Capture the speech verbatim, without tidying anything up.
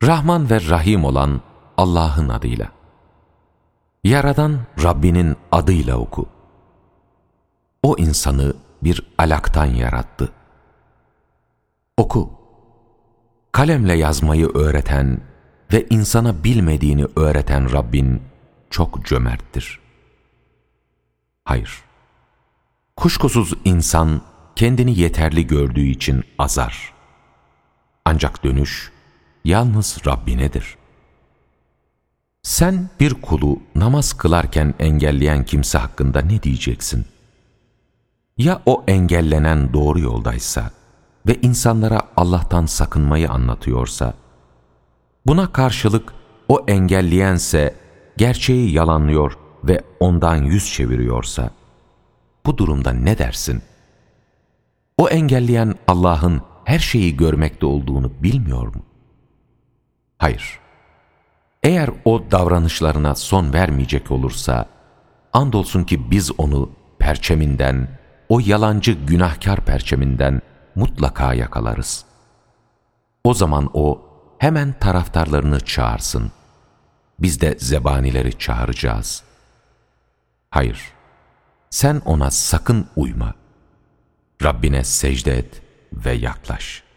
Rahman ve Rahim olan Allah'ın adıyla. Yaradan Rabbinin adıyla oku. O insanı bir alaktan yarattı. Oku. Kalemle yazmayı öğreten ve insana bilmediğini öğreten Rabbin çok cömerttir. Hayır. Kuşkusuz insan kendini yeterli gördüğü için azar. Ancak dönüş yalnız Rabbinedir. Sen bir kulu namaz kılarken engelleyen kimse hakkında ne diyeceksin? Ya o engellenen doğru yoldaysa ve insanlara Allah'tan sakınmayı anlatıyorsa, buna karşılık o engelleyense gerçeği yalanlıyor ve ondan yüz çeviriyorsa, bu durumda ne dersin? O engelleyen Allah'ın her şeyi görmekte olduğunu bilmiyor mu? Hayır. Eğer o davranışlarına son vermeyecek olursa, andolsun ki biz onu perçeminden, o yalancı günahkar perçeminden mutlaka yakalarız. O zaman o hemen taraftarlarını çağırsın. Biz de zebanileri çağıracağız. Hayır, sen ona sakın uyma. Rabbine secde et ve yaklaş.